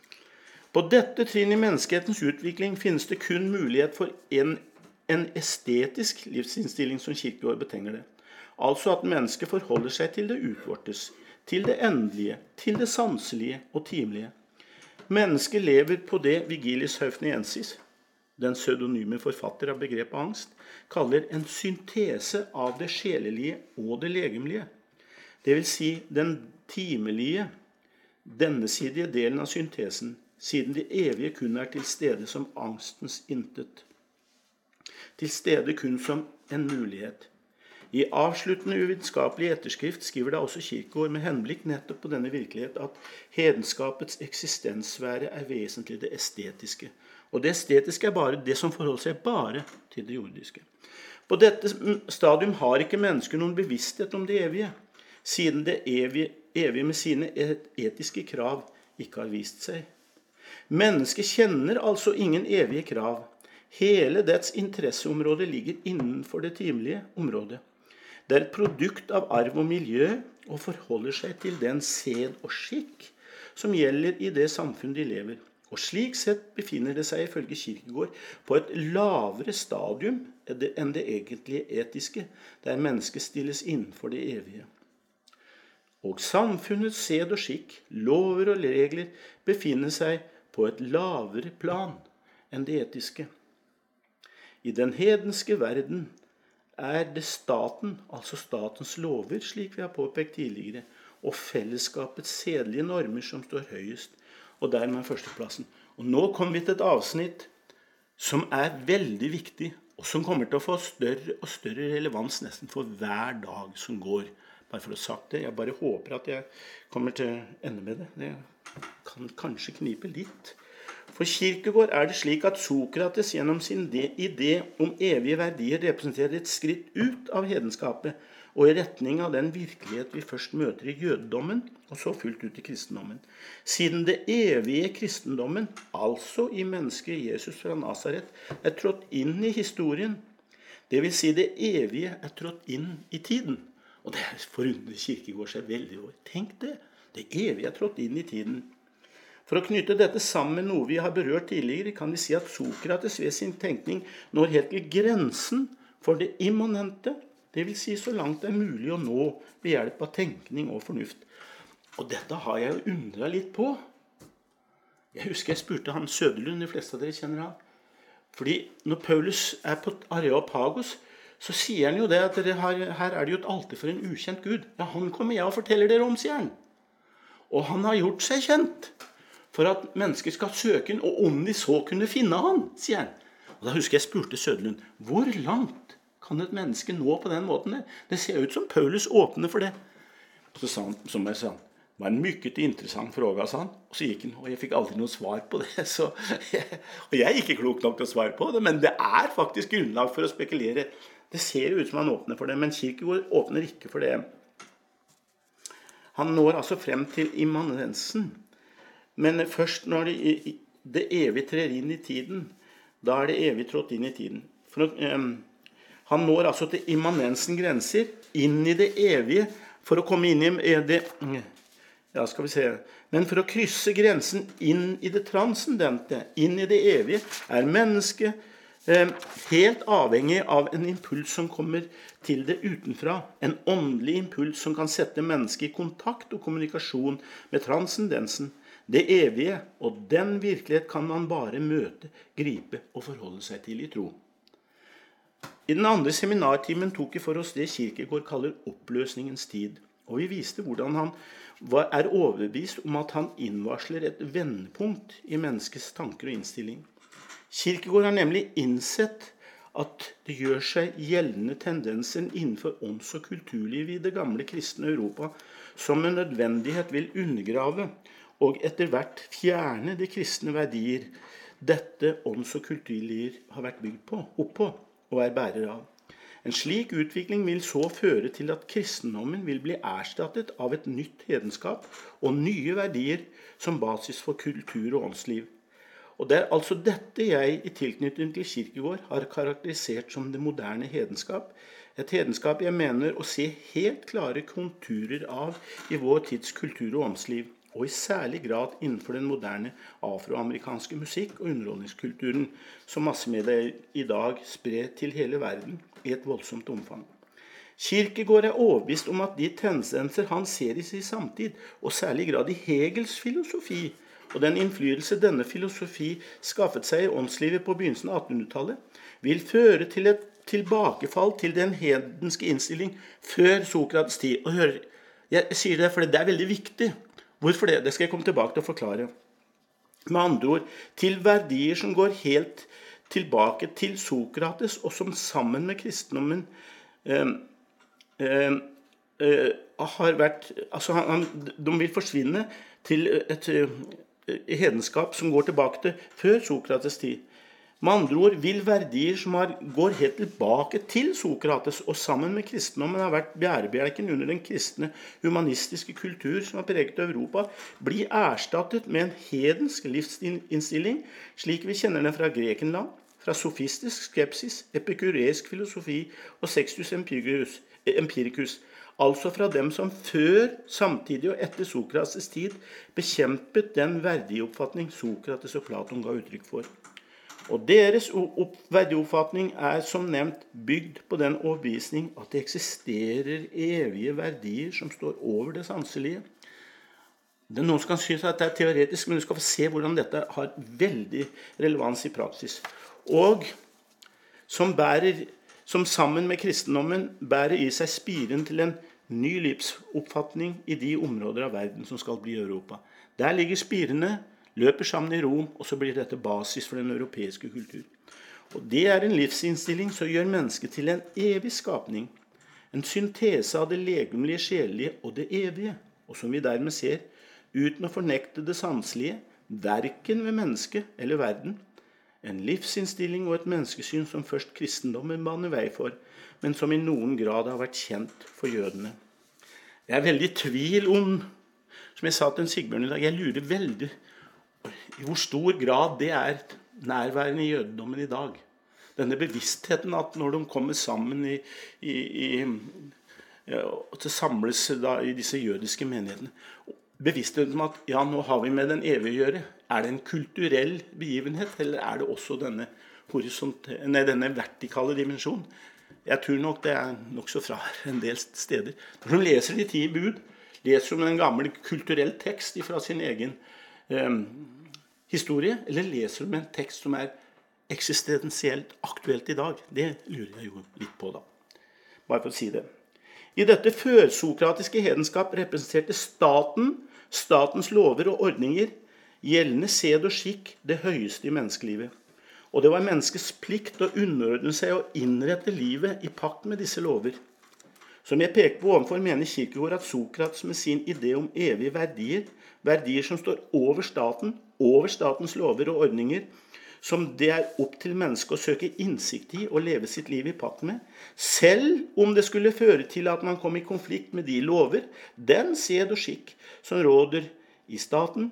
På dette trinn i menneskehetens utvikling finnes det kun mulighet for en, en estetisk livsinnstilling, som Kierkegaard betegner det. Altså at mennesket forholder seg til det utvortes, til det endelige, til det sanselige og timelige. Mennesket lever på det Vigilius Haufniensis, den pseudonyme forfatter av begrepet angst, kaller en syntese av det sjelelige og det legemlige. Det vil si den timelige, dennesidige delen av syntesen, siden det evige kun er til stede som angstens intet. Til stede kun som en mulighet. I avsluttende uvitenskapelig etterskrift skriver da også Kierkegaard med henblikk nettopp på denne virkelighet at hedenskapets eksistenssfære er vesentlig det estetiske. Og det estetiske er bare det som forholder seg bare til det jordiske. På dette stadium har ikke mennesker noen bevissthet om det evige, siden det evige, evige med sine etiske krav ikke har vist seg. Mennesket kjenner altså ingen evige krav. Hele dets interesseområde ligger innenfor det timelige området. Det er et produkt av arv og miljø, og forholder seg til den sed og skikk som gjelder i det samfunn de lever. Og slik sett befinner det seg ifølge Kierkegaard på et lavere stadium enn det egentlige etiske, der mennesket stilles innenfor det evige. Og samfunnets sed og skikk, lover og regler befinner seg på et lavere plan enn det etiske. I den hedenske verden er det staten, altså statens lover, slik vi har påpekt tidligere, og fellesskapets sedelige normer som står høyest, og dermed førsteplassen. Og nå kommer vi til et avsnitt som er veldig viktig, og som kommer til å få større og større relevans nesten for hver dag som går. Bare for å ha sagt det, jeg bare håper at jeg kommer til å ende med det. Det kan kanskje knipe litt. For Kierkegaard er det slik at Sokrates gjennom sin idé om evige verdier representerer et skritt ut av hedenskapet og i retning av den virkelighet vi først møter i jødedommen og så fullt ut i kristendommen. Siden det evige kristendommen, altså i mennesket Jesus fra Nazaret, er trådt inn i historien, det vil si det evige er trådt inn i tiden. Og det forundrer Kierkegaard seg veldig over. Tenk det, det evige er trådt inn i tiden. For å knytte dette sammen med noe vi har berørt tidligere, kan vi si at Sokrates ved sin tenkning når helt til grensen for det immanente, det vil si så langt det er mulig å nå ved hjelp av tenkning og fornuft. Og dette har jeg jo undret litt på. Jeg husker jeg spurte han Søderlund, de fleste av dere kjenner han. Fordi når Paulus er på Areopagos, så sier han jo det at her, her er det jo et alter for en ukjent Gud. Ja, han kommer jeg og forteller dere om, sier han. Og han har gjort seg kjent for at mennesker skal søke inn, og om de så kunne finne han, sier han. Og da husker jeg spurte Søderlund, hvor langt kan et menneske nå på den måten der? Det ser ut som Paulus åpner for det. Og så sa han, som jeg sa, det var en mykket interessant fråga, sa han. Og så gikk han, og jeg fikk aldri noe svar på det. Så jeg, og jeg er ikke klok nok til å svare på det, men det er faktisk grunnlag for å spekulere. Det ser ut som han åpner for det, men Kierkegaard åpner ikke for det. Han når altså frem til immanensen. Men først når det, det evige trer inn i tiden, da er det evig trådt inn i tiden. For, um, han når altså til immanensen grenser, inn i det evige, for å komme inn i det, ja, skal vi se, men for å krysse grensen inn i det transcendente, inn i det evige, er mennesket um, helt avhengig av en impuls som kommer til det utenfra, en åndelig impuls som kan sette mennesket i kontakt og kommunikasjon med transcendensen, det evige, og den virkelighet kan man bare møte, gripe og forholde seg til i tro. I den andre seminartimen tok vi for oss det Kierkegaard kaller oppløsningens tid, og vi viste hvordan han var, er overbevist om at han innvarsler et vendepunkt i menneskets tanker og innstilling. Kierkegaard har nemlig innsett at det gjør seg gjeldende tendensen innenfor ånds- og kulturliv i det gamle kristne Europa, som med nødvendighet vil undergrave og etter hvert fjerne de kristne verdier dette ånds- og kulturliv har vært bygd på, oppå og er bærer av. En slik utvikling vil så føre til at kristendommen vil bli erstattet av et nytt hedenskap og nye verdier som basis for kultur og åndsliv. Og det er altså dette jeg i tilknytning til Kierkegaard har karakterisert som det moderne hedenskap. Et hedenskap jeg mener å se helt klare konturer av i vår tids kultur og åndsliv, og i særlig grad innenfor den moderne afroamerikanske musikk- og underholdningskulturen som massemedia i dag sprer til hele verden i et voldsomt omfang. Kierkegaard er overbevist om at de tendenser han ser i sin samtid, og særlig grad i Hegels filosofi, og den innflytelse denne filosofi skaffet seg i åndslivet på begynnelsen av attenhundretallet, vil føre til et tilbakefall til den hedenske innstilling før Sokrates tid. Og hør, jeg sier det, for det er veldig viktig. Hvorfor det? Det skal jeg komme tilbake til å forklare. Med andre ord, til verdier som går helt tilbake til Sokrates, og som sammen med kristendommen eh, eh, eh, har vært, altså han, de vil forsvinne til et hedenskap som går tilbake til før Sokrates tid. Med andre ord vil verdier som har, går helt tilbake til Sokrates og sammen med kristendommen har vært bærebjelken under den kristne humanistiske kultur som har preget Europa, bli erstattet med en hedensk livsinnstilling, slik vi kjenner den fra Grekenland, fra sofistisk skepsis, epikureisk filosofi og Sextus Empiricus, empiricus, altså fra dem som før, samtidig og etter Sokrates tid bekjempet den verdioppfatning Sokrates og Platon ga uttrykk for. Og deres verdioppfatning er som nevnt bygd på den overbevisning at det eksisterer evige verdier som står over det sanselige. Det er noen som kan synes at det er teoretisk, men du skal få se hvordan dette har veldig relevans i praksis. Og som, bærer, som sammen med kristendommen bærer i seg spiren til en ny livsoppfatning i de områder av verden som skal bli Europa. Der ligger spirene, løper sammen i Rom, og så blir dette basis for den europeiske kultur. Og det er en livsinnstilling som gjør mennesket til en evig skapning, en syntese av det legemlige, sjelelige og det evige, og som vi dermed ser, uten å fornekte det sanselige, hverken ved mennesket eller verden, en livsinnstilling og et menneskesyn som først kristendommen baner vei for, men som i noen grad har vært kjent for jødene. Jeg er veldig i tvil om, som jeg sa til en Sigbjørn i dag, jeg lurer veldig i hvor stor grad det er nærværende i jødedommen i dag. Denne bevisstheten at når de kommer sammen i, i, i ja, til samles da, i disse jødiske menighetene, bevisstheten om at ja, nå har vi med den evige å gjøre. Er det en kulturell begivenhet, eller er det også denne, nei, denne vertikale dimensjonen? Jeg tror nok det er nok så fra en del steder. Når de leser de ti bud, leser de en gammel kulturell tekst fra sin egen eh, historie, eller leser de en tekst som er eksistensielt aktuelt i dag? Det lurer jeg jo litt på da. Bare for å si det. I dette førsokratiske hedenskap representerte staten, statens lover og ordninger, gjeldende sed og skikk det høyeste i menneskelivet. Og det var menneskets plikt å underordne seg og innrette livet i pakt med disse lover. Som jeg peker på ovenfor, mener Kierkegaard at Sokrates med sin idé om evige verdier, verdier som står over staten, over statens lover og ordninger, som det er opp til mennesket å søke innsikt i og leve sitt liv i pakt med, selv om det skulle føre til at man kom i konflikt med de lover, den sed og skikk som råder i staten.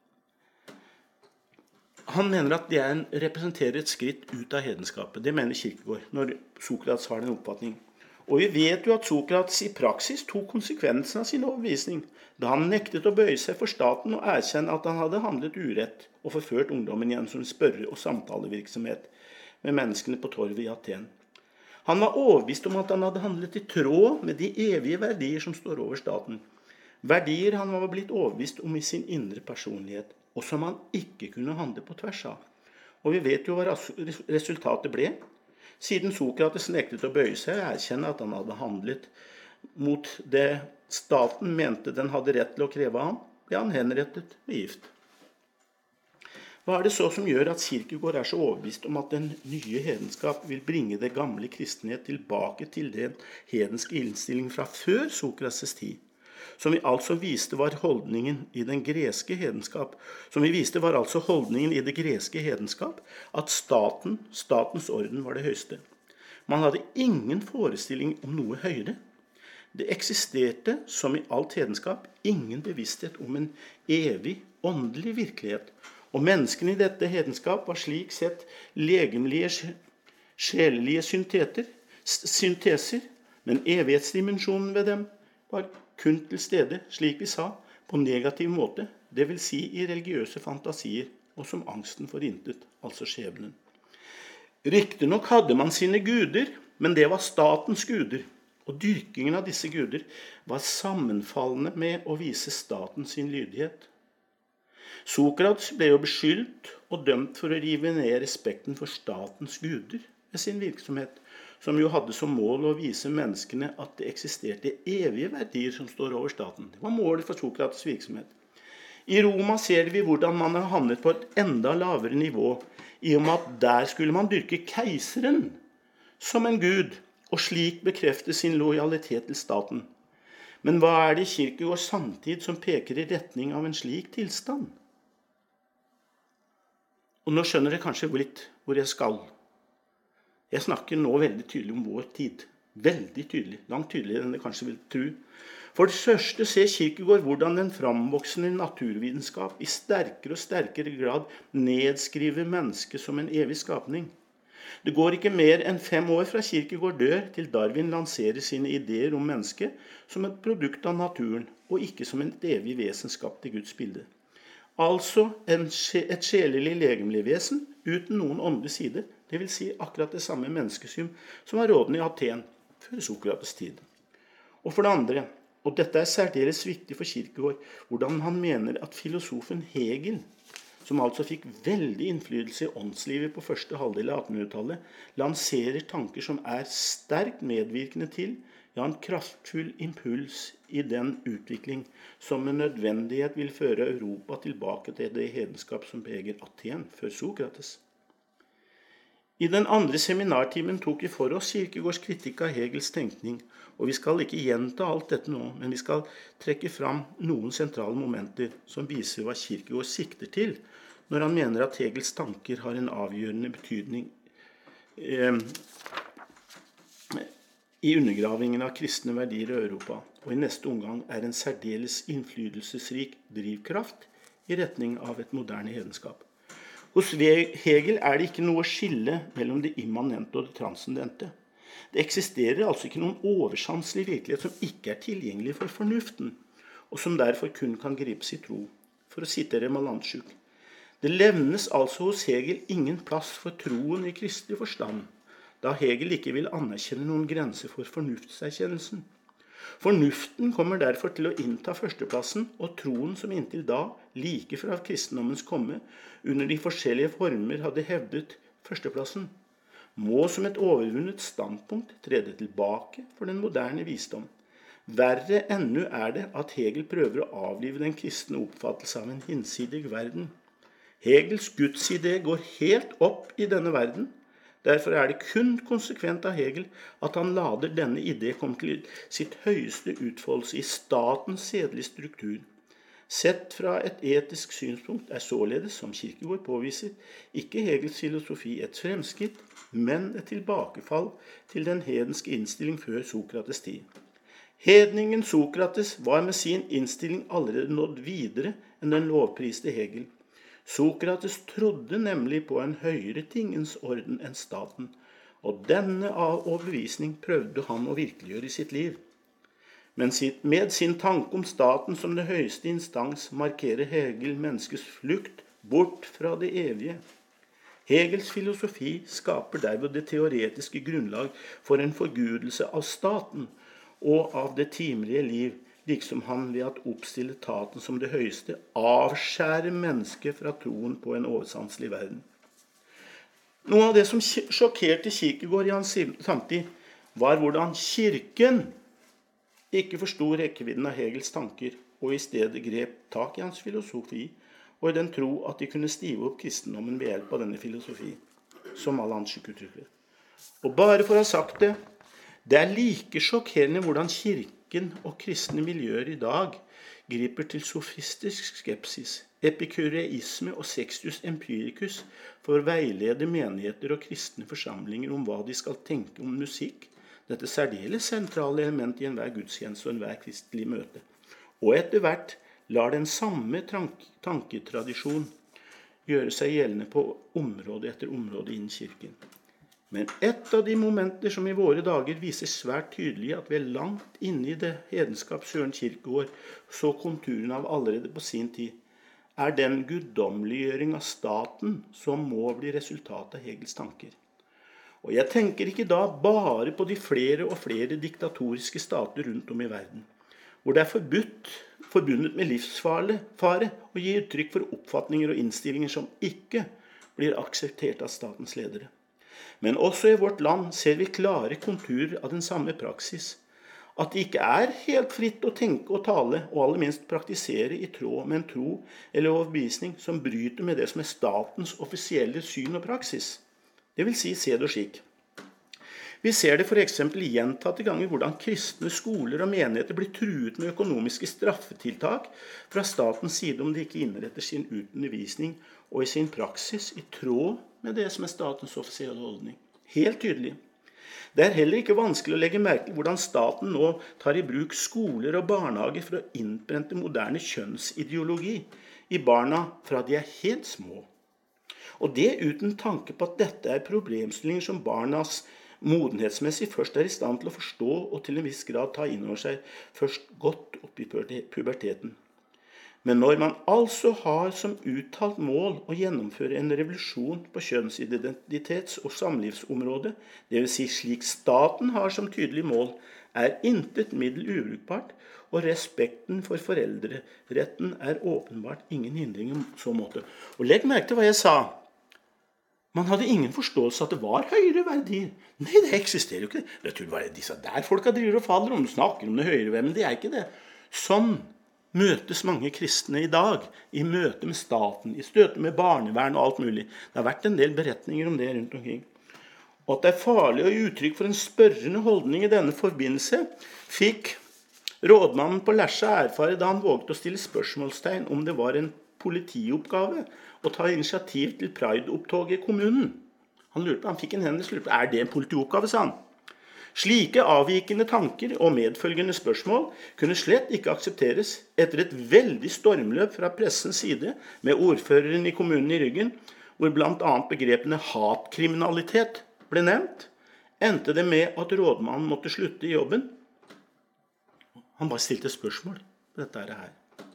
Han mener at det er en, representerer et skritt ut av hedenskapet. Det mener Kierkegaard, når Sokrates har den oppfatning. Og vi vet jo at Sokrates i praksis tok konsekvensen av sin overbevisning, da han nektet å bøye seg for staten og erkjenne at han hadde handlet urett og forført ungdommen igjen som spørre- og samtalevirksomhet med menneskene på torvet i Aten. Han var overbevist om at han hadde handlet i tråd med de evige verdier som står over staten. Verdier han var blitt overbevist om i sin indre personlighet, og som han ikke kunne handle på tvers av. Og vi vet jo hva resultatet ble. Siden Sokrates nektet å bøye seg og erkjenne at han hadde handlet mot det staten mente den hadde rett til å kreve av ham, ble han henrettet med gift. Hva er det så som gjør at Kierkegaard er så overbevist om at den nye hedenskap vil bringe det gamle kristenhet tilbake til den hedenske innstilling fra før Sokrates' tid? Som vi altså viste var holdningen i den greske hedenskap, som vi viste var altså holdningen i det greske hedenskap, at staten, statens orden var det høyeste. Man hadde ingen forestilling om noe høyere. Det eksisterte, som i alt hedenskap, ingen bevissthet om en evig, åndelig virkelighet. Og menneskene i dette hedenskap var slik sett legemlige, sjelelige synteter, synteser, men evighetsdimensjonen ved dem var kun til stede, slik vi sa, på negativ måte, det vil si i religiøse fantasier, og som angsten for intet, altså skjebnen. Riktignok hadde man sine guder, men det var statens guder, og dyrkingen av disse guder var sammenfallende med å vise staten sin lydighet. Sokrates ble jo beskyldt og dømt for å rive ned respekten for statens guder med sin virksomhet, som jo hadde som mål å vise menneskene at det eksisterte evige verdier som står over staten. Det var målet for Sokrates virksomhet. I Roma ser vi hvordan man har havnet på et enda lavere nivå, i og med at der skulle man dyrke keiseren som en gud, og slik bekrefte sin lojalitet til staten. Men hva er det i Kierkegaards samtid som peker i retning av en slik tilstand? Og nå skjønner dere kanskje litt hvor jeg skal. Jeg snakker nå veldig tydelig om vår tid. Veldig tydelig, langt tydeligere enn dere kanskje vil tro. For det første ser Kierkegaard hvordan den framvoksende naturvitenskap i sterkere og sterkere grad nedskriver mennesket som en evig skapning. Det går ikke mer enn fem år fra Kierkegaard dør til Darwin lanserer sine ideer om mennesket som et produkt av naturen, og ikke som et evig vesen skapt i Guds bilde. Altså en, et sjelelig legemlig vesen uten noen åndelig side, det vil si akkurat det samme menneskesyn som var rådende i Aten før Sokrates tid. Og for det andre, og dette er særdeles viktig for Kierkegaard, hvordan han mener at filosofen Hegel, som altså fikk veldig innflytelse i åndslivet på første halvdel av attenhundretallet, lanserer tanker som er sterkt medvirkende til, ja, en kraftfull impuls i den utvikling som med nødvendighet vil føre Europa tilbake til det hedenskap som preger Aten før Sokrates. I den andre seminartimen tok vi for oss Kierkegaards kritikk av Hegels tenkning, og vi skal ikke gjenta alt dette nå, men vi skal trekke fram noen sentrale momenter som viser hva Kierkegaard sikter til, når han mener at Hegels tanker har en avgjørende betydning eh, i undergravingen av kristne verdier i Europa, og i neste omgang er en særdeles innflytelsesrik drivkraft i retning av et moderne hedenskap. Hos Hegel er det ikke noe skille mellom det immanente og det transcendente. Det eksisterer altså ikke noen oversanselig virkelighet som ikke er tilgjengelig for fornuften, og som derfor kun kan gripes i tro, for å sitere Malanchuk. Det levnes altså hos Hegel ingen plass for troen i kristelig forstand, da Hegel ikke vil anerkjenne noen grenser for fornuftserkjennelsen. Fornuften kommer derfor til å innta førsteplassen, og troen som inntil da, like fra kristendommens komme, under de forskjellige former hadde hevdet førsteplassen, må som et overvunnet standpunkt trede tilbake for den moderne visdom. Verre ennå er det at Hegel prøver å avlive den kristne oppfattelse av en hinsidig verden. Hegels gudsidé går helt opp i denne verden. Derfor er det kun konsekvent av Hegel at han lader denne idé komme til sitt høyeste utfoldelse i statens sedelige struktur. Sett fra et etisk synspunkt er således, som Kierkegaard påviser, ikke Hegels filosofi et fremskritt, men et tilbakefall til den hedenske innstilling før Sokrates tid. Hedningen Sokrates var med sin innstilling allerede nådd videre enn den lovpriste Hegel. Sokrates trodde nemlig på en høyere tingens orden enn staten, og denne overbevisning prøvde han å virkeliggjøre i sitt liv. Men med sin tanke om staten som det høyeste instans markerer Hegel menneskets flukt bort fra det evige. Hegels filosofi skaper derved det teoretiske grunnlag for en forgudelse av staten og av det timelige liv, liksom han ved at oppstille taten som det høyeste avskjærer mennesket fra troen på en oversanselig verden. Noe av det som sjokkerte Kierkegaard i hans samtid, var hvordan kirken ikke forstod rekkevidden av Hegels tanker, og i stedet grep tak i hans filosofi og i den tro at de kunne stive opp kristendommen ved hjelp av denne filosofi, som alle andre uttrykker. Og bare for å ha sagt det, det er like sjokkerende hvordan kirken og kristne miljøer i dag griper til sofistisk skepsis, epikureisme og sextus empiricus for å veilede menigheter og kristne forsamlinger om hva de skal tenke om musikk, dette særdeles sentrale element i enhver gudstjeneste og enhver kristelig møte. Og etter hvert lar den samme tanketradisjon gjøre seg gjeldende på område etter område innen kirken. Men et av de momenter som i våre dager viser svært tydelig at vi er langt inne i det hedenskap Søren Kierkegaard så konturen av allerede på sin tid, er den guddommeliggjøring av staten som må bli resultatet av Hegels tanker. Og jeg tenker ikke da bare på de flere og flere diktatoriske stater rundt om i verden, hvor det er forbudt, forbundet med livsfare å gi uttrykk for oppfatninger og innstillinger som ikke blir akseptert av statens ledere. Men også i vårt land ser vi klare konturer av den samme praksis, at det ikke er helt fritt å tenke og tale, og aller minst praktisere i tråd med en tro eller overbevisning som bryter med det som er statens offisielle syn og praksis. Det vil si sed og skikk. Vi ser det for eksempel gjentatte ganger hvordan kristne skoler og menigheter blir truet med økonomiske straffetiltak fra statens side om de ikke innretter sin undervisning og i sin praksis i tråd med det som er statens offisielle holdning. Helt tydelig. Det er heller ikke vanskelig å legge merke til hvordan staten nå tar i bruk skoler og barnehager for å innprente moderne kjønnsideologi i barna fra de er helt små. Og det uten tanke på at dette er problemstillinger som barnas modenhetsmessig først er i stand til å forstå og til en viss grad ta inn over seg først godt opp i puberteten. Men når man altså har som uttalt mål å gjennomføre en revolusjon på kjønnsidentitets- og samlivsområdet, det vil si slik staten har som tydelig mål, er intet middel ubrukbart, og respekten for foreldreretten er åpenbart ingen hindring i så måte. Og legg merke til hva jeg sa. Man hadde ingen forståelse at det var høyere verdier. Nei, det eksisterer jo ikke. Jeg tror det var disse der folka driver og faller om, snakker om det høyere verden, men det er ikke det. Sånn møtes mange kristne i dag, i møte med staten, i støte med barnevern og alt mulig. Det har vært en del beretninger om det rundt omkring. Og at det er farlig å gi uttrykk for en spørrende holdning i denne forbindelse, fikk rådmannen på Lesja erfare da han vågte å stille spørsmålstegn om det var en politioppgave å ta initiativ til Pride-opptog i kommunen. Han lurte på, han fikk en hennes lurte på, er det en politioppgave, sa han. Slike avvikende tanker og medfølgende spørsmål kunne slett ikke aksepteres etter et veldig stormløp fra pressens side med ordføreren i kommunen i ryggen, hvor blant annet begrepene hatkriminalitet ble nevnt, endte det med at rådmannen måtte slutte i jobben. Han bare stilte spørsmål på dette her.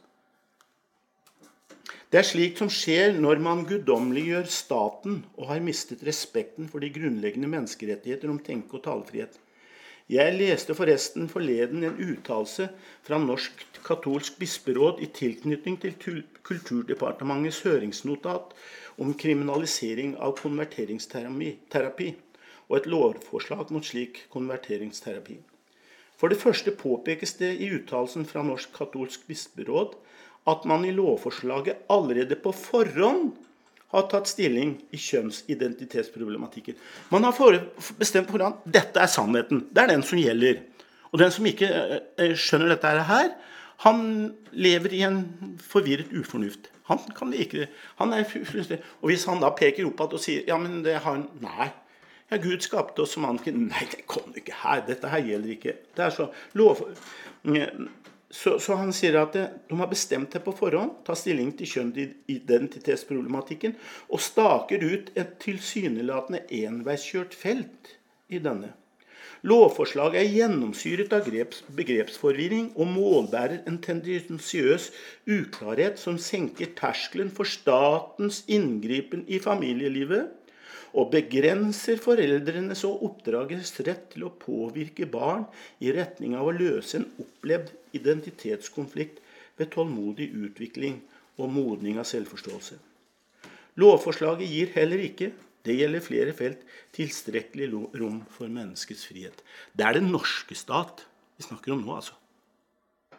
Det er slikt som skjer når man guddommeliggjør staten og har mistet respekten for de grunnleggende menneskerettigheter om tenke- og talefrihet. Jeg leste forresten forleden en uttalelse fra Norsk katolsk bisperåd i tilknytning til Kulturdepartementets høringsnotat om kriminalisering av konverteringsterapi og et lovforslag mot slik konverteringsterapi. For det første påpekes det i uttalelsen fra Norsk katolsk bisperåd at man i lovforslaget allerede på forhånd har tatt stilling i kjønnsidentitetsproblematikken. Man har bestemt på forhånd, dette er sannheten, det er den som gjelder. Og den som ikke skjønner dette her, han lever i en forvirret ufornuft. Han kan det ikke, han er fullstendig. Og hvis han da peker opp og sier, ja, men det har han, nei, ja, Gud skapte oss som han, nei, det kommer ikke her, dette her gjelder ikke. Det er så lov... Så, så han sier at de har bestemt seg på forhånd, tar stilling til kjønnsidentitetsproblematikken, og staker ut et tilsynelatende enveiskjørt felt i denne. Lovforslaget er gjennomsyret av begrepsforvirring og målbærer en tendensiøs uklarhet som senker terskelen for statens inngripen i familielivet, og begrenser foreldrenes og oppdragers rett til å påvirke barn i retning av å løse en opplevd identitetskonflikt ved tålmodig utvikling og modning av selvforståelse. Lovforslaget gir heller ikke, det gjelder flere felt, tilstrekkelig rom for menneskets frihet. Det er den norske stat vi snakker om nå, altså.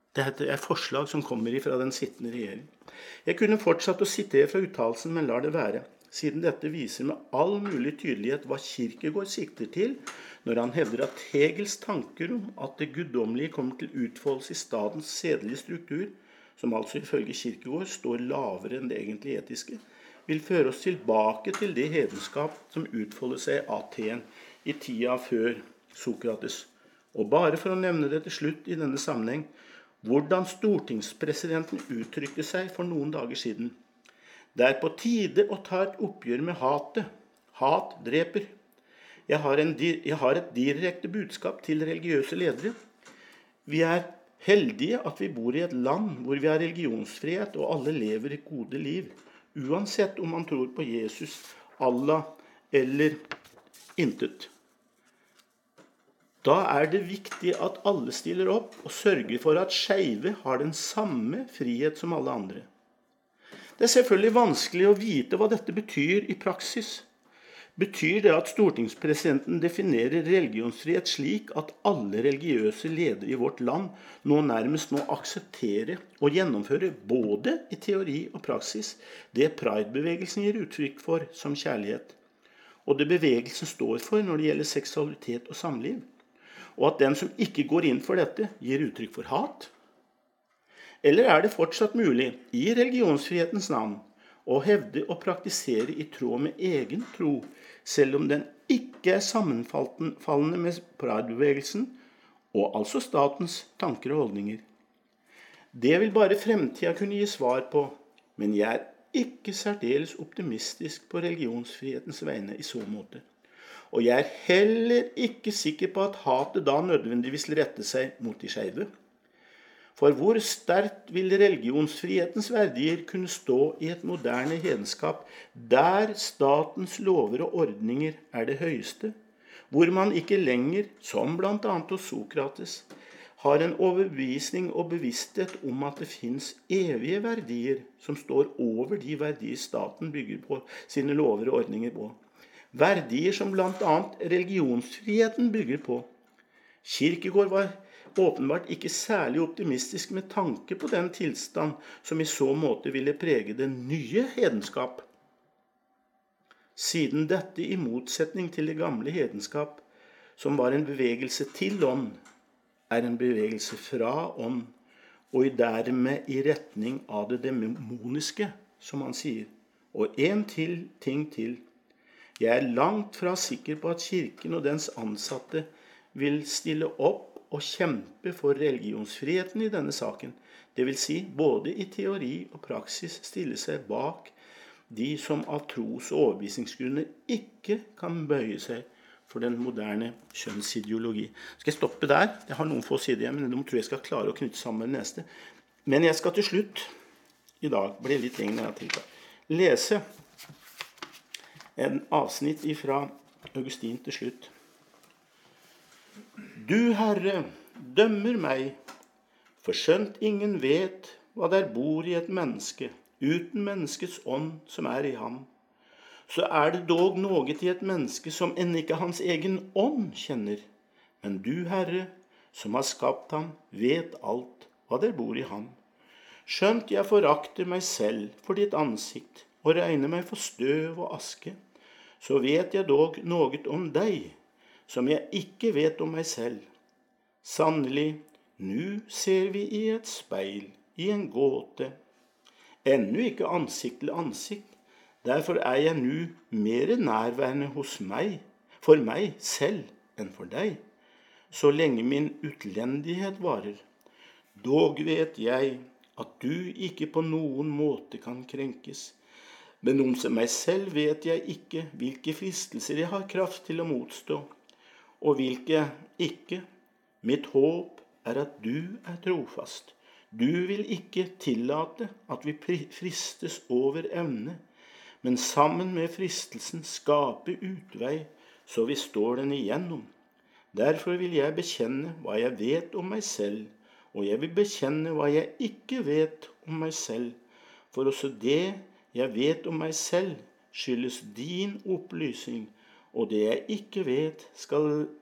Dette er forslag som kommer fra den sittende regjering. Jeg kunne fortsatt å sitere fra uttalelsen, men lar det være, siden dette viser med all mulig tydelighet hva Kierkegaard sikter til når han hevder at Hegels tanker om at det guddommelige kommer til utfoldelse i statens sedelige struktur, som altså ifølge Kierkegaard står lavere enn det egentlig etiske, vil føre oss tilbake til det hedenskap som utfoldet seg i Aten i tida før Sokrates. Og bare for å nevne det til slutt i denne sammenheng, hvordan stortingspresidenten uttrykte seg for noen dager siden. Det er på tide å ta et oppgjør med hatet. Hat dreper. Jeg har, en, jeg har et direkte budskap til religiøse ledere. Vi er heldige at vi bor i et land hvor vi har religionsfrihet og alle lever et gode liv, uansett om man tror på Jesus, Allah eller intet. Da er det viktig at alle stiller opp og sørger for at skeive har den samme frihet som alle andre. Det er selvfølgelig vanskelig å vite hva dette betyr i praksis. Betyr det at stortingspresidenten definerer religionsfrihet slik at alle religiøse ledere i vårt land nå nærmest må akseptere og gjennomføre både i teori og praksis det Pride-bevegelsen gir uttrykk for som kjærlighet, og det bevegelsen står for når det gjelder seksualitet og samliv? Og at den som ikke går inn for dette, gir uttrykk for hat? Eller er det fortsatt mulig, i religionsfrihetens navn, å hevde og praktisere i tråd med egen tro, selv om den ikke er sammenfallende med Pride-bevegelsen, og altså statens tanker og holdninger? Det vil bare fremtiden kunne gi svar på, men jeg er ikke særdeles optimistisk på religionsfrihetens vegne i så måte. Og jeg er heller ikke sikker på at hatet da nødvendigvis rette seg mot de skeive. For hvor sterkt vil religionsfrihetens verdier kunne stå i et moderne hedenskap der statens lover og ordninger er det høyeste, hvor man ikke lenger, som blant annet hos Sokrates, har en overbevisning og bevissthet om at det finnes evige verdier som står over de verdier staten bygger på sine lover og ordninger på. Verdier som blant annet religionsfriheten bygger på. Kierkegaard var åpenbart ikke særlig optimistisk med tanke på den tilstand som i så måte ville prege det nye hedenskap. Siden dette i motsetning til det gamle hedenskap, som var en bevegelse til ånd, er en bevegelse fra ånd, og dermed i retning av det demoniske, som han sier. Og en til ting til. Jeg er langt fra sikker på at kirken og dens ansatte vil stille opp og kjempe for religionsfriheten i denne saken. Det vil si, både i teori og praksis stille seg bak de som av tros- og overbevisningsgrunner ikke kan bøye seg for den moderne kjønnsideologi. Skal jeg stoppe der? Jeg har noen få sider igjen, men de tror jeg skal klare å knytte sammen med det neste. Men jeg skal til slutt, i dag blir litt lenger enn jeg har tenkt, lese en avsnitt fra Augustin til slutt. Du, Herre, dømmer meg, for skjønt ingen vet hva der bor i et menneske, uten menneskets ånd som er i ham. Så er det dog noe i et menneske som enn ikke hans egen ånd kjenner. Men du, Herre, som har skapt ham, vet alt hva der bor i ham. Skjønt jeg forakter meg selv for ditt ansikt, og regner meg for støv og aske, så vet jeg dog noe om deg, som jeg ikke vet om meg selv. Sannelig, nu ser vi i et speil, i en gåte. Ennå ikke ansikt til ansikt, derfor er jeg nu mer nærværende hos meg, for meg selv enn for deg, så lenge min utlendighet varer. Dog vet jeg at du ikke på noen måte kan krenkes, men om meg selv vet jeg ikke hvilke fristelser jeg har kraft til å motstå, og hvilke ikke. Mitt håp er at du er trofast. Du vil ikke tillate at vi fristes over evne, men sammen med fristelsen skape utvei, så vi står den igjennom. Derfor vil jeg bekjenne hva jeg vet om meg selv, og jeg vil bekjenne hva jeg ikke vet om meg selv, for også det jeg vet om meg selv skyldes din opplysning, og det jeg ikke vet skal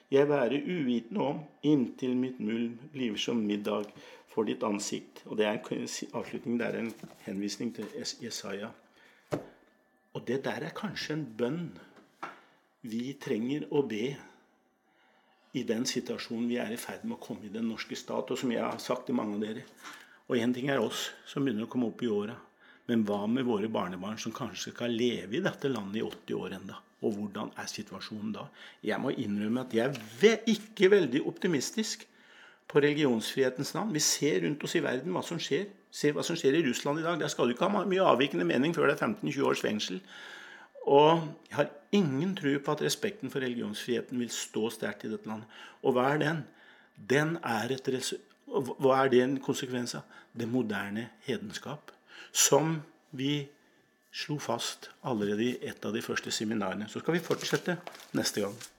jeg være uvitende om, inntil mitt mulm blir som middag for ditt ansikt. Og det er en avslutning, det er en henvisning til Jesaja. Og det der er kanskje en bønn vi trenger å be i den situasjonen vi er i ferd med å komme i den norske stat, og som jeg har sagt til mange av dere. Og en ting er oss som begynner å komme opp i åra, men hva med våre barnebarn som kanskje skal leve i dette landet i åtti år enda? Og hvordan er situasjonen da? Jeg må innrømme at jeg er ikke veldig optimistisk på religionsfrihetens navn. Vi ser rundt oss i verden hva som skjer. Se hva som skjer i Russland i dag. Der skal du ikke ha mye avvikende mening før det er femten til tjue års fengsel. Og jeg har ingen tro på at respekten for religionsfriheten vil stå sterkt i dette landet. Og hva er den? Den er et hva er det en konsekvens av? Det moderne hedenskap, som vi slo fast allerede i et av de første seminarene. Så skal vi fortsette neste gang.